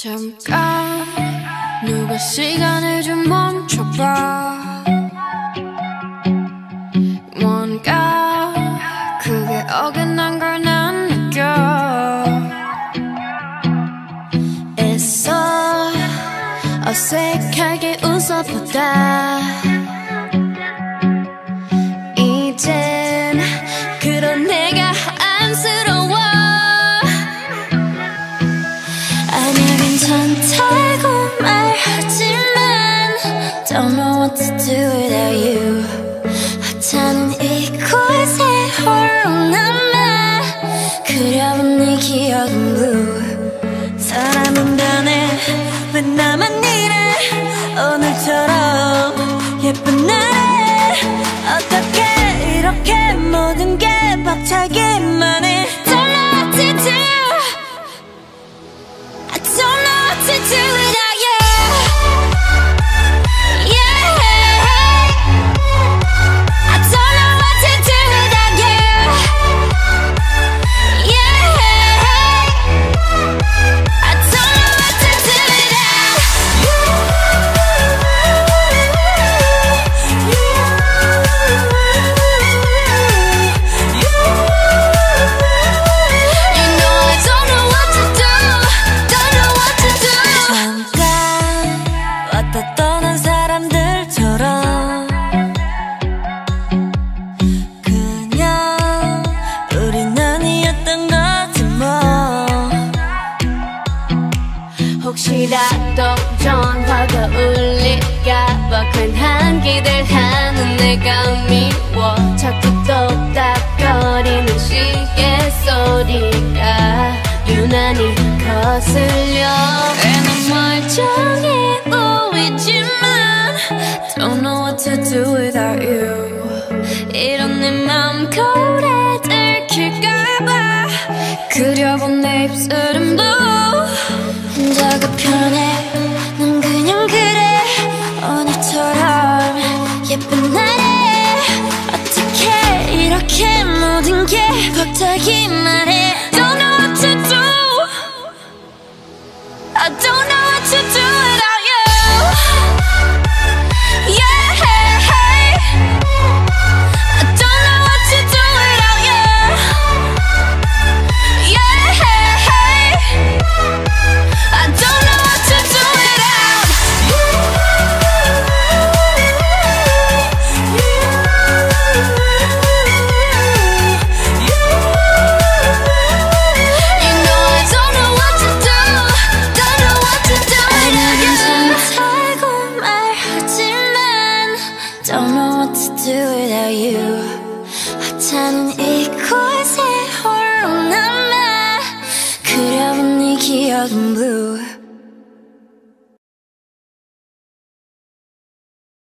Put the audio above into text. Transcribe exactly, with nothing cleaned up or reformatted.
잠깐 누가 시간을 좀 멈춰봐. 뭔가 그게 어긋난 걸 난 느껴. 애써 어색하게 웃어보다 이젠 그런 내가 안쓰러워. 아니야 괜찮다고 말하지만 Don't know what to do without you. 하찮은 이곳에 홀로 남아 그려본 네 기억은 blue. 사람은 변해 왜 나만 이래. 오늘처럼 예쁜 날에 어떻게 이렇게 모든 게 벅차기만 해. Don't know what to do. I don't know what to do without you. 떠난 사람들처럼 그냥 우린 아니었던 거지 뭐. 혹시라도 전화가 울릴까봐 괜한 기대하는 내가 미워. 자꾸 똑딱거리는 시계 소리가 유난히 거슬려. 난 멀쩡해 Don't know what to do without you. 이런 내 맘 거울에 들킬까봐 그려본 내 입술은 blue. 혼자가 편해 난 그냥 그래. 오늘처럼 예쁜 날에 어떻게 이렇게 모든 게 벅차기만 해. Don't know what to do. I don't know what to do without you. Don't know what to do without you. 하찮은 이곳에 홀로 남아 그려본 네 기억은 blue.